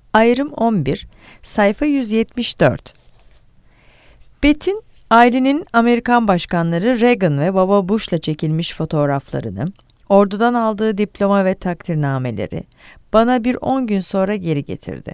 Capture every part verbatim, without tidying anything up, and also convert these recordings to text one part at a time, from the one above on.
Ayrım on bir, sayfa yüz yetmiş dört. Betin, ailenin Amerikan başkanları Reagan ve baba Bush'la çekilmiş fotoğraflarını, ordudan aldığı diploma ve takdirnameleri bana bir on gün sonra geri getirdi.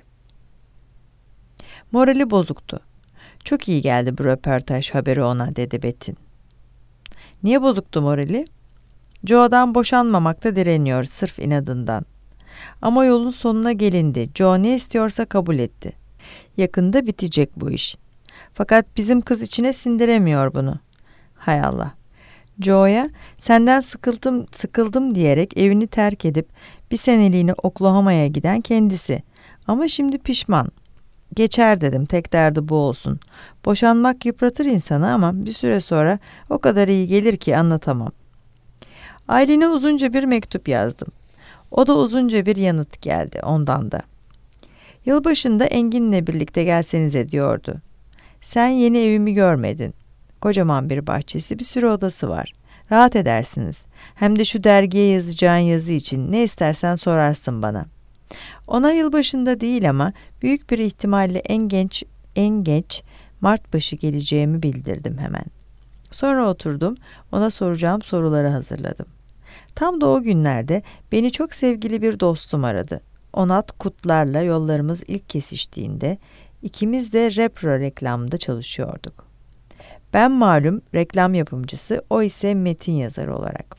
Morali bozuktu. Çok iyi geldi bu röportaj haberi ona, dedi Betin. Niye bozuktu morali? Joe'dan boşanmamakta direniyor sırf inadından. Ama yolun sonuna gelindi. Joe ne istiyorsa kabul etti. Yakında bitecek bu iş. Fakat bizim kız içine sindiremiyor bunu. Hay Allah. Joe'ya senden sıkıldım, sıkıldım diyerek evini terk edip bir seneliğine Oklahoma'ya giden kendisi. Ama şimdi pişman. Geçer dedim, tek derdi bu olsun. Boşanmak yıpratır insanı ama bir süre sonra o kadar iyi gelir ki anlatamam. Aylin'e uzunca bir mektup yazdım. O da uzunca bir yanıt geldi ondan da. Yılbaşında Engin'le birlikte gelsenize diyordu. Sen yeni evimi görmedin. Kocaman bir bahçesi, bir sürü odası var. Rahat edersiniz. Hem de şu dergiye yazacağın yazı için ne istersen sorarsın bana. Ona yılbaşında değil ama büyük bir ihtimalle en genç en geç Mart başı geleceğimi bildirdim hemen. Sonra oturdum, ona soracağım soruları hazırladım. Tam da o günlerde beni çok sevgili bir dostum aradı. Onat Kutlar'la yollarımız ilk kesiştiğinde ikimiz de Repro reklamda çalışıyorduk. Ben malum reklam yapımcısı, o ise metin yazarı olarak.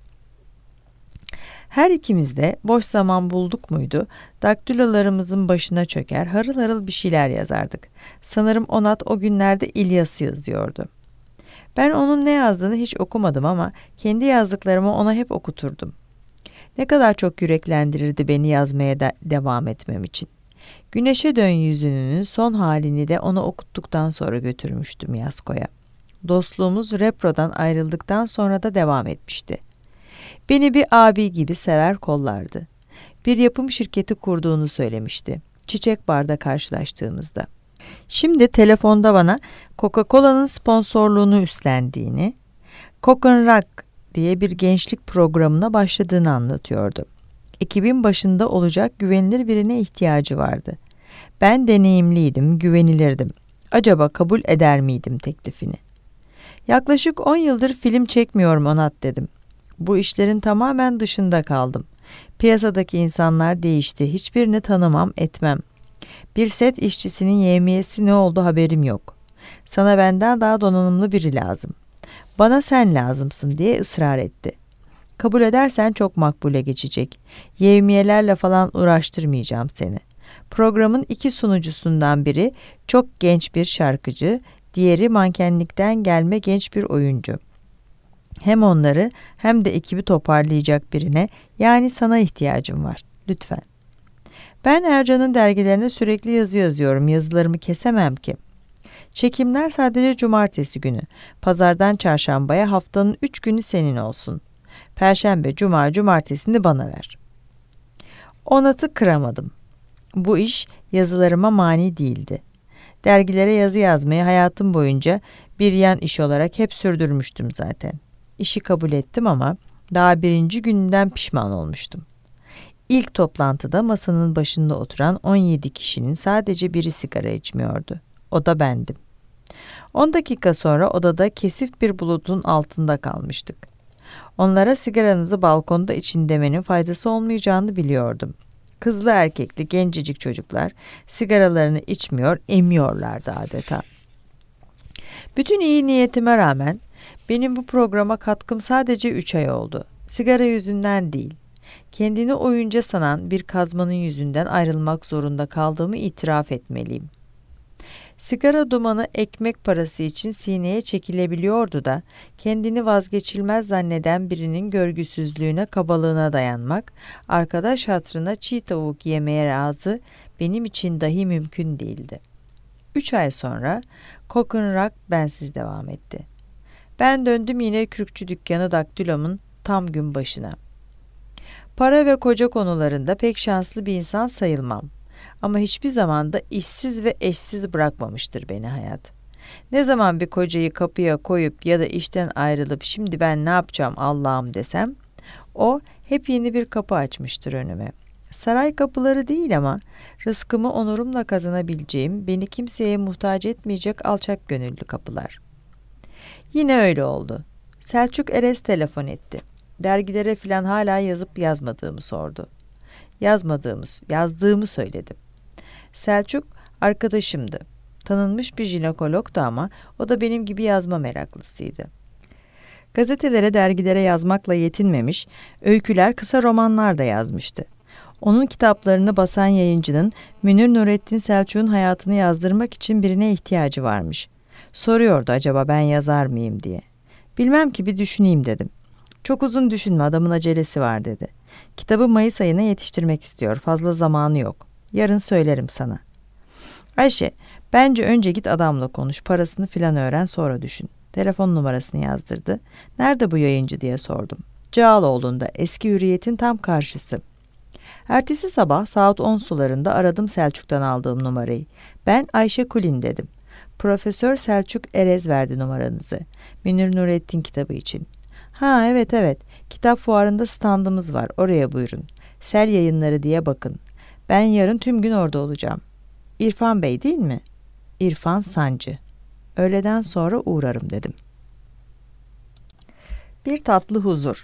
Her ikimiz de boş zaman bulduk muydu, daktilolarımızın başına çöker, harıl harıl bir şeyler yazardık. Sanırım Onat o günlerde İlyas'ı yazıyordu. Ben onun ne yazdığını hiç okumadım ama kendi yazdıklarımı ona hep okuturdum. Ne kadar çok yüreklendirirdi beni yazmaya da devam etmem için. Güneşe Dön Yüzünü'nün son halini de ona okuttuktan sonra götürmüştüm Yasko'ya. Dostluğumuz Repro'dan ayrıldıktan sonra da devam etmişti. Beni bir abi gibi sever kollardı. Bir yapım şirketi kurduğunu söylemişti. Çiçek Bar'da karşılaştığımızda. Şimdi telefonda bana Coca-Cola'nın sponsorluğunu üstlendiğini, Coke Rock diye bir gençlik programına başladığını anlatıyordu. Ekibin başında olacak güvenilir birine ihtiyacı vardı. Ben deneyimliydim, güvenilirdim. Acaba kabul eder miydim teklifini? Yaklaşık on yıldır film çekmiyorum Onat, dedim. Bu işlerin tamamen dışında kaldım. Piyasadaki insanlar değişti. Hiçbirini tanımam, etmem. Bir set işçisinin yevmiyesi ne oldu haberim yok. Sana benden daha donanımlı biri lazım. Bana sen lazımsın diye ısrar etti. Kabul edersen çok makbule geçecek. Yevmiyelerle falan uğraştırmayacağım seni. Programın iki sunucusundan biri çok genç bir şarkıcı, diğeri mankenlikten gelme genç bir oyuncu. Hem onları hem de ekibi toparlayacak birine, yani sana ihtiyacım var. Lütfen. Ben Ercan'ın dergilerine sürekli yazı yazıyorum. Yazılarımı kesemem ki. Çekimler sadece cumartesi günü. Pazardan çarşambaya haftanın üç günü senin olsun. Perşembe, cuma, cumartesini bana ver. Onat'ı kıramadım. Bu iş yazılarıma mani değildi. Dergilere yazı yazmayı hayatım boyunca bir yan iş olarak hep sürdürmüştüm zaten. İşi kabul ettim ama daha birinci günden pişman olmuştum. İlk toplantıda masanın başında oturan on yedi kişinin sadece biri sigara içmiyordu. O da bendim. on dakika sonra odada kesif bir bulutun altında kalmıştık. Onlara sigaranızı balkonda için demenin faydası olmayacağını biliyordum. Kızlı erkekli gencecik çocuklar sigaralarını içmiyor, emiyorlardı adeta. Bütün iyi niyetime rağmen benim bu programa katkım sadece üç ay oldu. Sigara yüzünden değil. Kendini oyuncu sanan bir kazmanın yüzünden ayrılmak zorunda kaldığımı itiraf etmeliyim. Sigara dumanı ekmek parası için sineye çekilebiliyordu da, kendini vazgeçilmez zanneden birinin görgüsüzlüğüne, kabalığına dayanmak, arkadaş hatırına çiğ tavuk yemeye razı, benim için dahi mümkün değildi. Üç ay sonra Coke Rock bensiz devam etti. Ben döndüm yine kürkçü dükkanı daktilomun tam gün başına. Para ve koca konularında pek şanslı bir insan sayılmam. Ama hiçbir zaman da işsiz ve eşsiz bırakmamıştır beni hayat. Ne zaman bir kocayı kapıya koyup ya da işten ayrılıp şimdi ben ne yapacağım Allah'ım desem, o hep yeni bir kapı açmıştır önüme. Saray kapıları değil ama rızkımı onurumla kazanabileceğim, beni kimseye muhtaç etmeyecek alçak gönüllü kapılar. Yine öyle oldu. Selçuk Erez telefon etti. Dergilere filan hala yazıp yazmadığımı sordu. Yazmadığımı, yazdığımı söyledim. Selçuk arkadaşımdı. Tanınmış bir jinekologdu ama o da benim gibi yazma meraklısıydı. Gazetelere, dergilere yazmakla yetinmemiş, öyküler, kısa romanlar da yazmıştı. Onun kitaplarını basan yayıncının Münir Nurettin Selçuk'un hayatını yazdırmak için birine ihtiyacı varmış. Soruyordu acaba ben yazar mıyım diye. Bilmem ki, bir düşüneyim dedim. Çok uzun düşünme, adamın acelesi var dedi. Kitabı Mayıs ayına yetiştirmek istiyor, fazla zamanı yok. Yarın söylerim sana. Ayşe, bence önce git adamla konuş, parasını filan öğren, sonra düşün. Telefon numarasını yazdırdı. Nerede bu yayıncı diye sordum. Cağaloğlu'nda, eski Hürriyet'in tam karşısı. Ertesi sabah saat on sularında aradım Selçuk'tan aldığım numarayı. Ben Ayşe Kulin dedim. Profesör Selçuk Erez verdi numaranızı. Münir Nurettin kitabı için. Ha evet evet, kitap fuarında standımız var, oraya buyurun. Sel Yayınları diye bakın. Ben yarın tüm gün orada olacağım. İrfan Bey değil mi? İrfan Sancı. Öğleden sonra uğrarım dedim. Bir tatlı huzur.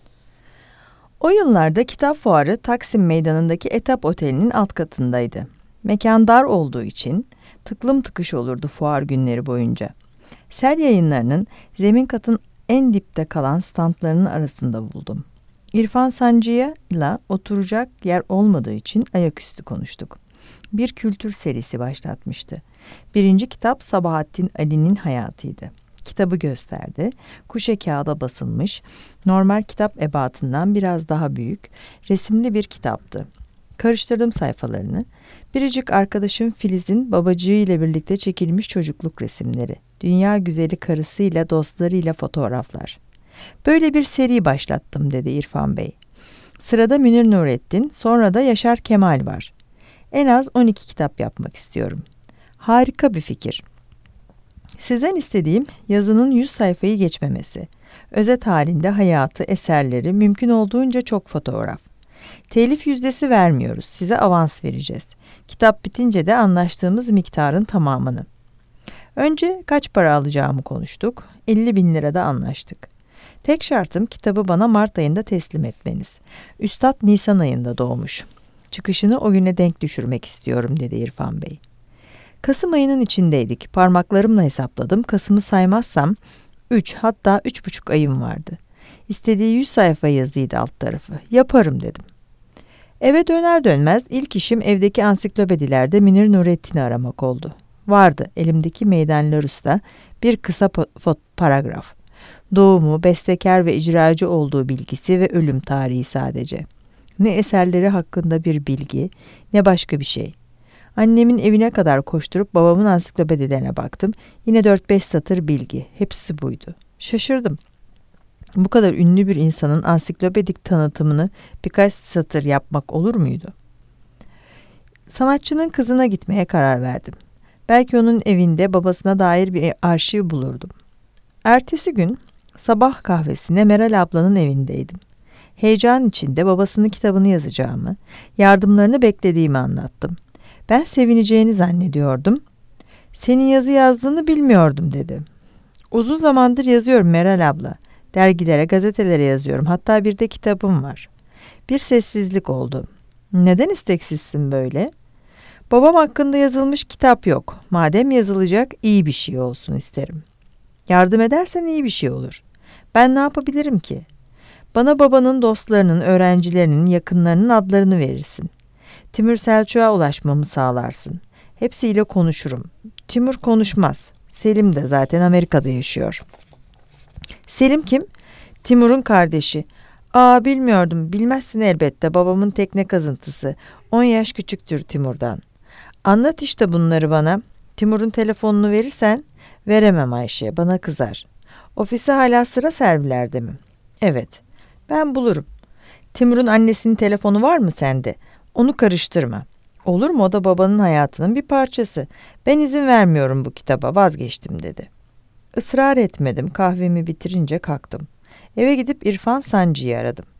O yıllarda kitap fuarı Taksim Meydanı'ndaki Etap Oteli'nin alt katındaydı. Mekan dar olduğu için tıklım tıkış olurdu fuar günleri boyunca. Sel Yayınları'nın zemin katın en dipte kalan standlarının arasında buldum. İrfan Sancı'ya ile oturacak yer olmadığı için ayaküstü konuştuk. Bir kültür serisi başlatmıştı. Birinci kitap Sabahattin Ali'nin hayatıydı. Kitabı gösterdi. Kuşe kağıda basılmış, normal kitap ebatından biraz daha büyük, resimli bir kitaptı. Karıştırdım sayfalarını. Biricik arkadaşım Filiz'in babacığı ile birlikte çekilmiş çocukluk resimleri. Dünya güzeli karısıyla, dostlarıyla fotoğraflar. Böyle bir seri başlattım dedi İrfan Bey. Sırada Münir Nurettin, sonra da Yaşar Kemal var. En az on iki kitap yapmak istiyorum. Harika bir fikir. Sizden istediğim yazının yüz sayfayı geçmemesi. Özet halinde hayatı, eserleri, mümkün olduğunca çok fotoğraf. Telif yüzdesi vermiyoruz, size avans vereceğiz. Kitap bitince de anlaştığımız miktarın tamamını. Önce kaç para alacağımı konuştuk. elli bin lirada anlaştık. Tek şartım kitabı bana Mart ayında teslim etmeniz. Üstad Nisan ayında doğmuş. Çıkışını o güne denk düşürmek istiyorum dedi İrfan Bey. Kasım ayının içindeydik. Parmaklarımla hesapladım. Kasım'ı saymazsam üç, hatta üç buçuk ayım vardı. İstediği yüz sayfa yazıydı alt tarafı. Yaparım dedim. Eve döner dönmez ilk işim evdeki ansiklopedilerde Münir Nurettin'i aramak oldu. Vardı elimdeki Meydan Larus'ta bir kısa po- paragraf. Doğumu, bestekar ve icracı olduğu bilgisi ve ölüm tarihi sadece. Ne eserleri hakkında bir bilgi, ne başka bir şey. Annemin evine kadar koşturup babamın ansiklopedilerine baktım. Yine dört beş satır bilgi. Hepsi buydu. Şaşırdım. Bu kadar ünlü bir insanın ansiklopedik tanıtımını birkaç satır yapmak olur muydu? Sanatçının kızına gitmeye karar verdim. Belki onun evinde babasına dair bir arşiv bulurdum. Ertesi gün sabah kahvesine Meral ablanın evindeydim. Heyecan içinde babasının kitabını yazacağımı, yardımlarını beklediğimi anlattım. Ben sevineceğini zannediyordum. Senin yazı yazdığını bilmiyordum dedi. Uzun zamandır yazıyorum Meral abla. Dergilere, gazetelere yazıyorum. Hatta bir de kitabım var. Bir sessizlik oldu. Neden isteksizsin böyle? Babam hakkında yazılmış kitap yok. Madem yazılacak iyi bir şey olsun isterim. Yardım edersen iyi bir şey olur. Ben ne yapabilirim ki? Bana babanın dostlarının, öğrencilerinin, yakınlarının adlarını verirsin. Timur Selçuk'a ulaşmamı sağlarsın. Hepsiyle konuşurum. Timur konuşmaz. Selim de zaten Amerika'da yaşıyor. Selim kim? Timur'un kardeşi. Aa bilmiyordum. Bilmezsin elbette. Babamın tekne kazıntısı. On yaş küçüktür Timur'dan. Anlat işte bunları bana. Timur'un telefonunu verirsen. Veremem Ayşe. Bana kızar. Ofisi hala sıra servilerde mi? Evet. Ben bulurum. Timur'un annesinin telefonu var mı sende? Onu karıştırma. Olur mu? O da babanın hayatının bir parçası. Ben izin vermiyorum bu kitaba. Vazgeçtim dedi. Israr etmedim. Kahvemi bitirince kalktım. Eve gidip İrfan Sancı'yı aradım.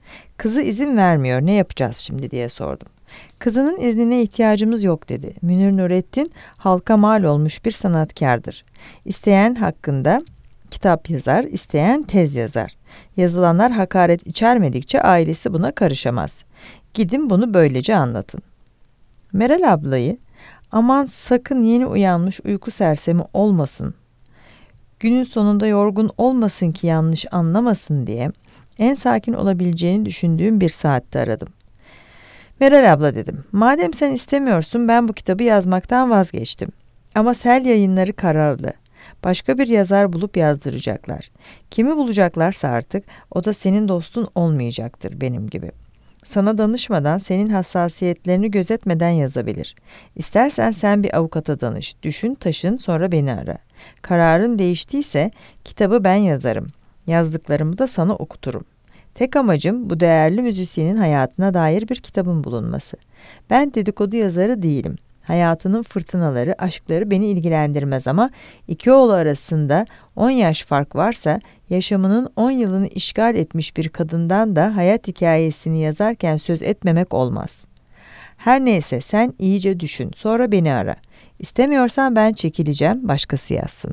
Kızı izin vermiyor, ne yapacağız şimdi diye sordum. Kızının iznine ihtiyacımız yok dedi. Münir Nurettin halka mal olmuş bir sanatkardır. İsteyen hakkında kitap yazar, isteyen tez yazar. Yazılanlar hakaret içermedikçe ailesi buna karışamaz. Gidin bunu böylece anlatın. Meral ablayı, aman sakın yeni uyanmış uyku sersemi olmasın, günün sonunda yorgun olmasın ki yanlış anlamasın diye en sakin olabileceğini düşündüğüm bir saatte aradım. Meral abla dedim, madem sen istemiyorsun ben bu kitabı yazmaktan vazgeçtim. Ama Sel Yayınları kararlı. Başka bir yazar bulup yazdıracaklar. Kimi bulacaklarsa artık o da senin dostun olmayacaktır benim gibi. Sana danışmadan, senin hassasiyetlerini gözetmeden yazabilir. İstersen sen bir avukata danış, düşün taşın, sonra beni ara. Kararın değiştiyse kitabı ben yazarım. Yazdıklarımı da sana okuturum. Tek amacım bu değerli müzisyenin hayatına dair bir kitabın bulunması. Ben dedikodu yazarı değilim. Hayatının fırtınaları, aşkları beni ilgilendirmez ama iki oğlu arasında on yaş fark varsa yaşamının on yılını işgal etmiş bir kadından da hayat hikayesini yazarken söz etmemek olmaz. Her neyse sen iyice düşün, sonra beni ara. İstemiyorsan ben çekileceğim, başkası yazsın.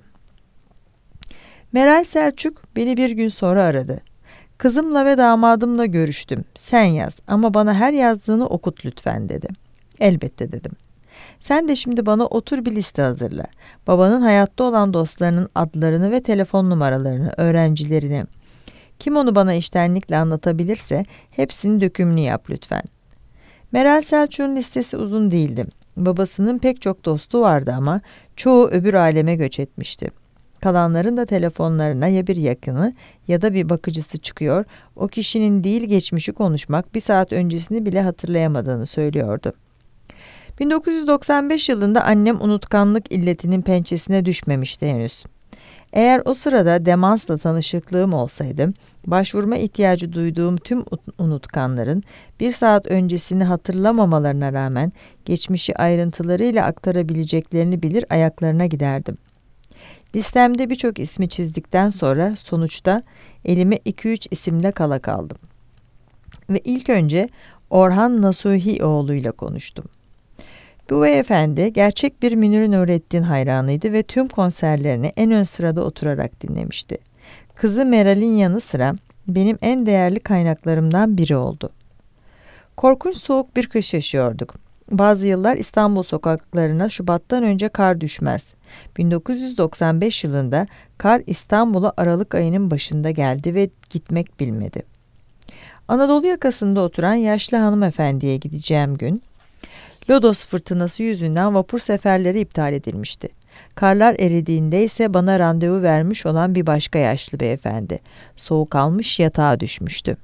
Meral Selçuk beni bir gün sonra aradı. Kızımla ve damadımla görüştüm. Sen yaz ama bana her yazdığını okut lütfen dedi. Elbette dedim. Sen de şimdi bana otur bir liste hazırla. Babanın hayatta olan dostlarının adlarını ve telefon numaralarını, öğrencilerini. Kim onu bana içtenlikle anlatabilirse hepsini dökümlü yap lütfen. Meral Selçuk'un listesi uzun değildi. Babasının pek çok dostu vardı ama çoğu öbür aleme göç etmişti. Kalanların da telefonlarına ya bir yakını ya da bir bakıcısı çıkıyor, o kişinin değil geçmişi konuşmak, bir saat öncesini bile hatırlayamadığını söylüyordu. bin dokuz yüz doksan beş yılında annem unutkanlık illetinin pençesine düşmemişti henüz. Eğer o sırada demansla tanışıklığım olsaydı, başvurma ihtiyacı duyduğum tüm unutkanların bir saat öncesini hatırlamamalarına rağmen geçmişi ayrıntılarıyla aktarabileceklerini bilir ayaklarına giderdim. Listemde birçok ismi çizdikten sonra sonuçta elime iki üç isimle kala kaldım. Ve ilk önce Orhan Nasuhioğlu'yla konuştum. Bu beyefendi gerçek bir Münir Nurettin hayranıydı ve tüm konserlerini en ön sırada oturarak dinlemişti. Kızı Meral'in yanı sıra benim en değerli kaynaklarımdan biri oldu. Korkunç soğuk bir kış yaşıyorduk. Bazı yıllar İstanbul sokaklarına Şubat'tan önce kar düşmez. bin dokuz yüz doksan beş yılında kar İstanbul'a Aralık ayının başında geldi ve gitmek bilmedi. Anadolu yakasında oturan yaşlı hanımefendiye gideceğim gün, lodos fırtınası yüzünden vapur seferleri iptal edilmişti. Karlar eridiğinde ise bana randevu vermiş olan bir başka yaşlı beyefendi, soğuk almış yatağa düşmüştü.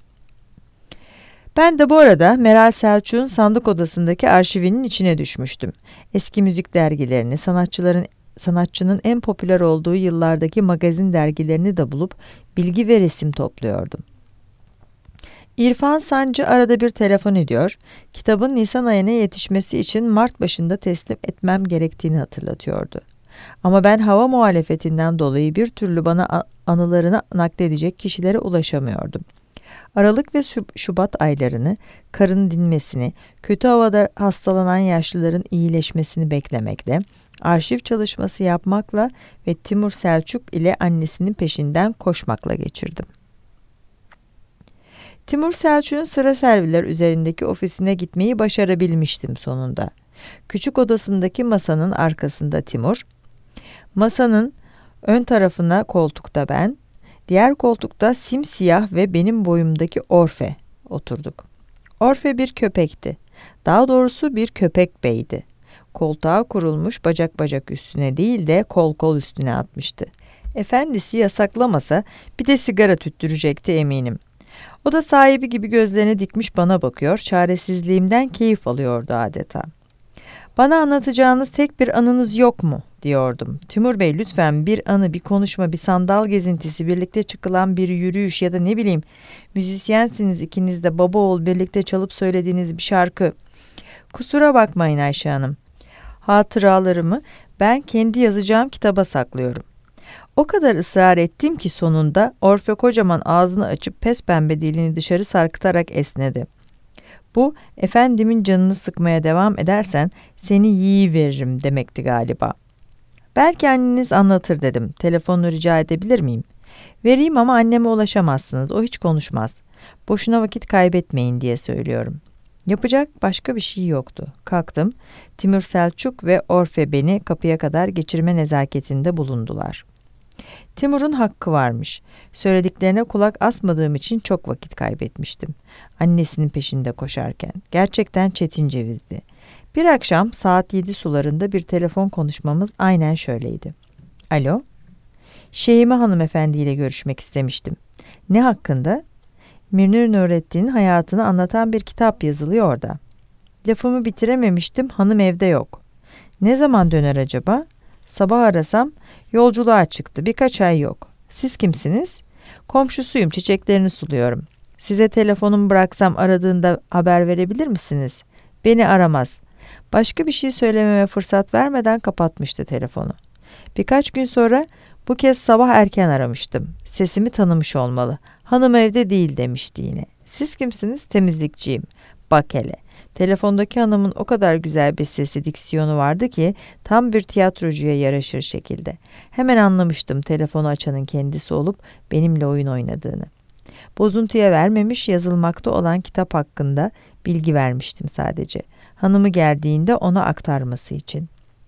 Ben de bu arada Meral Selçuk'un sandık odasındaki arşivinin içine düşmüştüm. Eski müzik dergilerini, sanatçıların sanatçının en popüler olduğu yıllardaki magazin dergilerini de bulup bilgi ve resim topluyordum. İrfan Sancı arada bir telefon ediyor, kitabın Nisan ayına yetişmesi için Mart başında teslim etmem gerektiğini hatırlatıyordu. Ama ben hava muhalefetinden dolayı bir türlü bana anılarını nakledecek kişilere ulaşamıyordum. Aralık ve Şubat aylarını, karın dinmesini, kötü havada hastalanan yaşlıların iyileşmesini beklemekle, arşiv çalışması yapmakla ve Timur Selçuk ile annesinin peşinden koşmakla geçirdim. Timur Selçuk'un sıra serviler üzerindeki ofisine gitmeyi başarabilmiştim sonunda. Küçük odasındaki masanın arkasında Timur, masanın ön tarafına koltukta ben, diğer koltukta simsiyah ve benim boyumdaki Orfe oturduk. Orfe bir köpekti. Daha doğrusu bir köpek beydi. Koltuğa kurulmuş, bacak bacak üstüne değil de kol kol üstüne atmıştı. Efendisi yasaklamasa bir de sigara tüttürecekti eminim. O da sahibi gibi gözlerini dikmiş bana bakıyor, çaresizliğimden keyif alıyordu adeta. Bana anlatacağınız tek bir anınız yok mu diyordum. Timur Bey lütfen bir anı, bir konuşma, bir sandal gezintisi, birlikte çıkılan bir yürüyüş ya da ne bileyim, müzisyensiniz ikiniz de, baba oğul birlikte çalıp söylediğiniz bir şarkı. Kusura bakmayın Ayşe Hanım. Hatıralarımı ben kendi yazacağım kitaba saklıyorum. O kadar ısrar ettim ki sonunda Orfe kocaman ağzını açıp pespembe dilini dışarı sarkıtarak esnedi. Bu, efendimin canını sıkmaya devam edersen seni yiyiveririm demekti galiba. Belki anneniz anlatır dedim. Telefonunu rica edebilir miyim? Vereyim ama anneme ulaşamazsınız. O hiç konuşmaz. Boşuna vakit kaybetmeyin diye söylüyorum. Yapacak başka bir şey yoktu. Kalktım. Timur Selçuk ve Orfe beni kapıya kadar geçirme nezaketinde bulundular. Timur'un hakkı varmış. Söylediklerine kulak asmadığım için çok vakit kaybetmiştim. Annesinin peşinde koşarken. Gerçekten çetin cevizdi. Bir akşam saat yedi sularında bir telefon konuşmamız aynen şöyleydi. Alo? Şeyime hanımefendiyle görüşmek istemiştim. Ne hakkında? Münir Nurettin'in hayatını anlatan bir kitap yazılıyor orada. Lafımı bitirememiştim, hanım evde yok. Ne zaman döner acaba? Sabah arasam yolculuğa çıktı, birkaç ay yok. Siz kimsiniz? Komşusuyum, çiçeklerini suluyorum. Size telefonumu bıraksam aradığında haber verebilir misiniz? Beni aramaz. Başka bir şey söylememe fırsat vermeden kapatmıştı telefonu. Birkaç gün sonra bu kez sabah erken aramıştım. Sesimi tanımış olmalı. Hanım evde değil demişti yine. Siz kimsiniz? Temizlikçiyim. Bak hele. Telefondaki hanımın o kadar güzel bir sesi, diksiyonu vardı ki tam bir tiyatrocuya yaraşır şekilde. Hemen anlamıştım telefonu açanın kendisi olup benimle oyun oynadığını. Bozuntuya vermemiş, yazılmakta olan kitap hakkında bilgi vermiştim sadece. Hanımı geldiğinde ona aktarması için.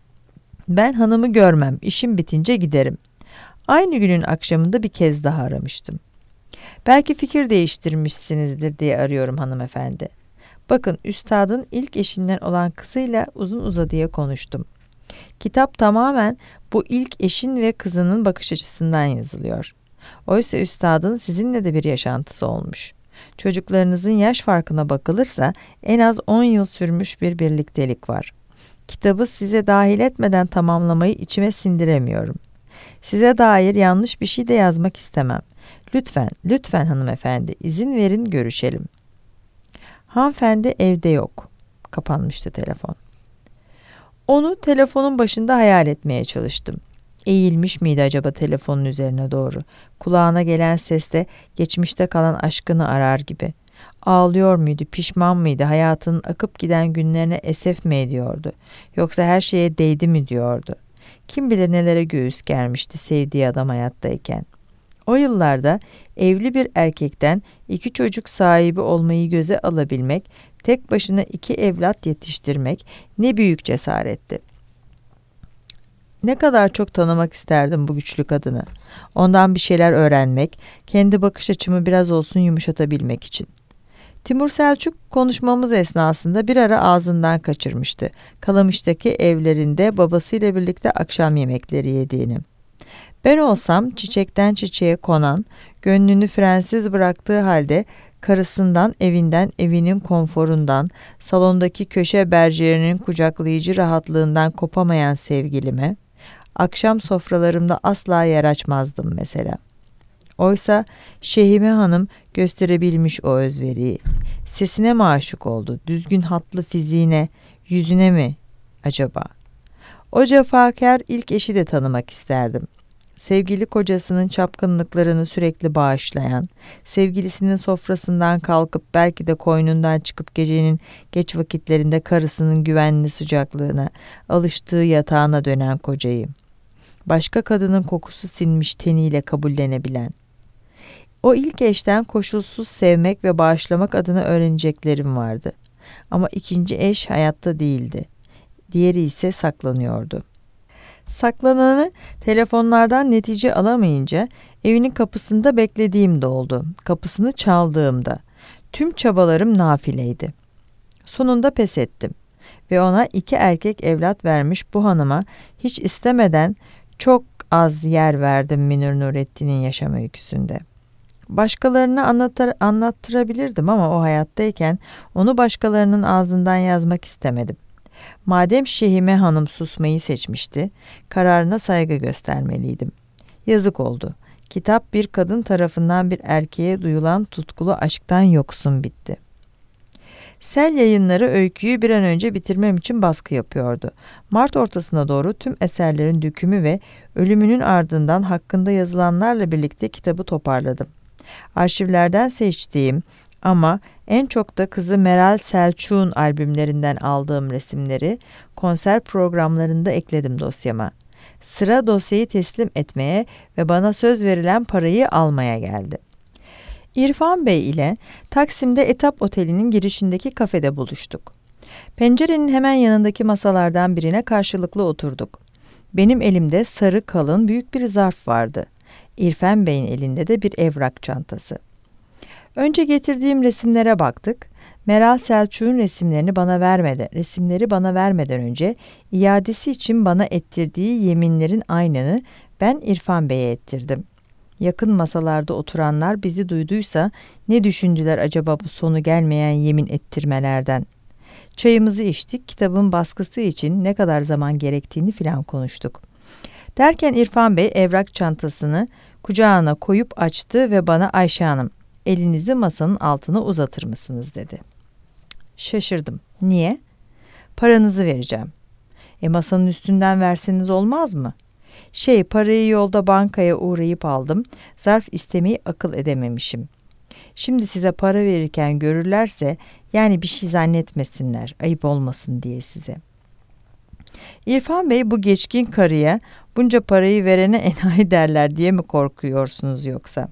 Ben hanımı görmem, işim bitince giderim. Aynı günün akşamında bir kez daha aramıştım. Belki fikir değiştirmişsinizdir diye arıyorum hanımefendi. Bakın, üstadın ilk eşinden olan kızıyla uzun uzadıya konuştum. Kitap tamamen bu ilk eşin ve kızının bakış açısından yazılıyor. Oysa üstadın sizinle de bir yaşantısı olmuş. Çocuklarınızın yaş farkına bakılırsa en az on yıl sürmüş bir birliktelik var. Kitabı size dahil etmeden tamamlamayı içime sindiremiyorum. Size dair yanlış bir şey de yazmak istemem. Lütfen, lütfen hanımefendi, izin verin görüşelim. Hanımefendi evde yok. Kapanmıştı telefon. Onu telefonun başında hayal etmeye çalıştım. Eğilmiş miydi acaba telefonun üzerine doğru? Kulağına gelen sesle geçmişte kalan aşkını arar gibi. Ağlıyor muydu, pişman mıydı, hayatının akıp giden günlerine esef mi ediyordu? Yoksa her şeye değdi mi diyordu? Kim bilir nelere göğüs germişti sevdiği adam hayattayken. O yıllarda evli bir erkekten iki çocuk sahibi olmayı göze alabilmek, tek başına iki evlat yetiştirmek ne büyük cesaretti. Ne kadar çok tanımak isterdim bu güçlü kadını. Ondan bir şeyler öğrenmek, kendi bakış açımı biraz olsun yumuşatabilmek için. Timur Selçuk konuşmamız esnasında bir ara ağzından kaçırmıştı. Kalamış'taki evlerinde babasıyla birlikte akşam yemekleri yediğini. Ben olsam çiçekten çiçeğe konan, gönlünü frensiz bıraktığı halde karısından, evinden, evinin konforundan, salondaki köşe berjerinin kucaklayıcı rahatlığından kopamayan sevgilime, akşam sofralarımda asla yer açmazdım mesela. Oysa Şehime Hanım gösterebilmiş o özveriyi. Sesine mi aşık oldu, düzgün hatlı fiziğine, yüzüne mi acaba? O cefakar ilk eşi de tanımak isterdim. Sevgili kocasının çapkınlıklarını sürekli bağışlayan, sevgilisinin sofrasından kalkıp belki de koynundan çıkıp gecenin geç vakitlerinde karısının güvenli sıcaklığına, alıştığı yatağına dönen kocayı. Başka kadının kokusu sinmiş teniyle kabullenebilen. O ilk eşten koşulsuz sevmek ve bağışlamak adına öğreneceklerim vardı. Ama ikinci eş hayatta değildi. Diğeri ise saklanıyordu. Saklananı telefonlardan netice alamayınca evinin kapısında beklediğim de oldu. Kapısını çaldığımda. Tüm çabalarım nafileydi. Sonunda pes ettim. Ve ona iki erkek evlat vermiş bu hanıma hiç istemeden çok az yer verdim Münir Nurettin'in yaşam öyküsünde. Başkalarına anlatır, anlattırabilirdim ama o hayattayken onu başkalarının ağzından yazmak istemedim. Madem Şehime Hanım susmayı seçmişti, kararına saygı göstermeliydim. Yazık oldu. Kitap bir kadın tarafından bir erkeğe duyulan tutkulu aşktan yoksun bitti. Sel Yayınları öyküyü bir an önce bitirmem için baskı yapıyordu. Mart ortasına doğru tüm eserlerin dökümü ve ölümünün ardından hakkında yazılanlarla birlikte kitabı toparladım. Arşivlerden seçtiğim ama en çok da kızı Meral Selçuk'un albümlerinden aldığım resimleri konser programlarında ekledim dosyama. Sıra dosyayı teslim etmeye ve bana söz verilen parayı almaya geldi. İrfan Bey ile Taksim'de Etap Oteli'nin girişindeki kafede buluştuk. Pencerenin hemen yanındaki masalardan birine karşılıklı oturduk. Benim elimde sarı kalın büyük bir zarf vardı. İrfan Bey'in elinde de bir evrak çantası. Önce getirdiğim resimlere baktık. Meral Selçuk'un resimlerini bana vermeden, resimleri bana vermeden önce iadesi için bana ettirdiği yeminlerin aynını ben İrfan Bey'e ettirdim. Yakın masalarda oturanlar bizi duyduysa ne düşündüler acaba bu sonu gelmeyen yemin ettirmelerden? Çayımızı içtik, kitabın baskısı için ne kadar zaman gerektiğini filan konuştuk. Derken İrfan Bey evrak çantasını kucağına koyup açtı ve bana Ayşe Hanım, elinizi masanın altına uzatır mısınız dedi. Şaşırdım. Niye? Paranızı vereceğim. E masanın üstünden verseniz olmaz mı? Şey, parayı yolda bankaya uğrayıp aldım. Zarf istemeyi akıl edememişim. Şimdi size para verirken görürlerse, yani bir şey zannetmesinler, ayıp olmasın diye size. İrfan Bey bu geçkin karıya bunca parayı verene enayi derler diye mi korkuyorsunuz yoksa?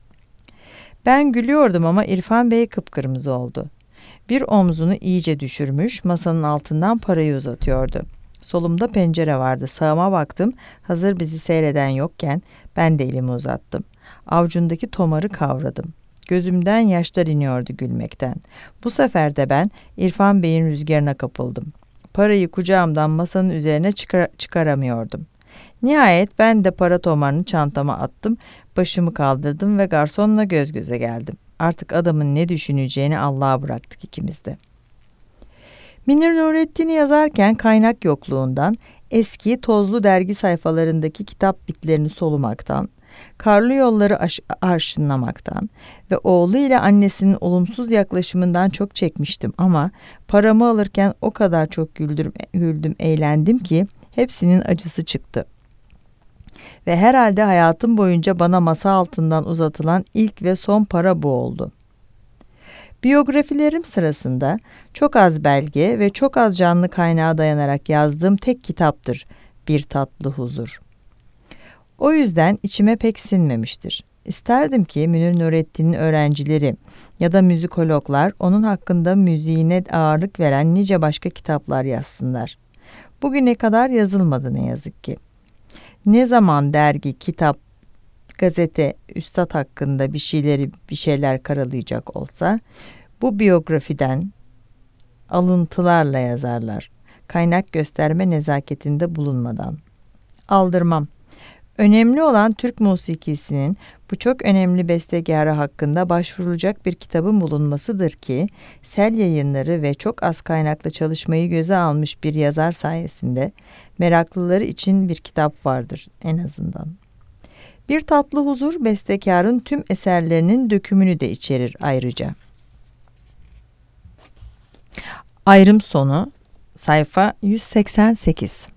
Ben gülüyordum ama İrfan Bey kıpkırmızı oldu. Bir omzunu iyice düşürmüş, masanın altından parayı uzatıyordu. Solumda pencere vardı. Sağıma baktım. Hazır bizi seyreden yokken ben de elimi uzattım. Avucundaki tomarı kavradım. Gözümden yaşlar iniyordu gülmekten. Bu sefer de ben İrfan Bey'in rüzgarına kapıldım. Parayı kucağımdan masanın üzerine çıkar çıkaramıyordum. Nihayet ben de para tomarını çantama attım. Başımı kaldırdım ve garsonla göz göze geldim. Artık adamın ne düşüneceğini Allah'a bıraktık ikimiz de. Münir Nurettin'i yazarken kaynak yokluğundan, eski tozlu dergi sayfalarındaki kitap bitlerini solumaktan, karlı yolları aş- arşınlamaktan ve oğlu ile annesinin olumsuz yaklaşımından çok çekmiştim ama paramı alırken o kadar çok güldüm, güldüm, eğlendim ki hepsinin acısı çıktı. Ve herhalde hayatım boyunca bana masa altından uzatılan ilk ve son para bu oldu. Biyografilerim sırasında çok az belge ve çok az canlı kaynağa dayanarak yazdığım tek kitaptır Bir Tatlı Huzur. O yüzden içime pek sinmemiştir. İsterdim ki Münir Nurettin'in öğrencileri ya da müzikologlar onun hakkında müziğine ağırlık veren nice başka kitaplar yazsınlar. Bugüne kadar yazılmadı ne yazık ki. Ne zaman dergi, kitap, gazete, üstad hakkında bir şeyleri bir şeyler karalayacak olsa bu biyografiden alıntılarla yazarlar. Kaynak gösterme nezaketinde bulunmadan. Aldırmam. Önemli olan Türk musikisinin bu çok önemli bestekarı hakkında başvurulacak bir kitabın bulunmasıdır ki Sel Yayınları ve çok az kaynaklı çalışmayı göze almış bir yazar sayesinde meraklıları için bir kitap vardır en azından. Bir Tatlı Huzur bestekarın tüm eserlerinin dökümünü de içerir ayrıca. Ayrım sonu sayfa yüz seksen sekiz.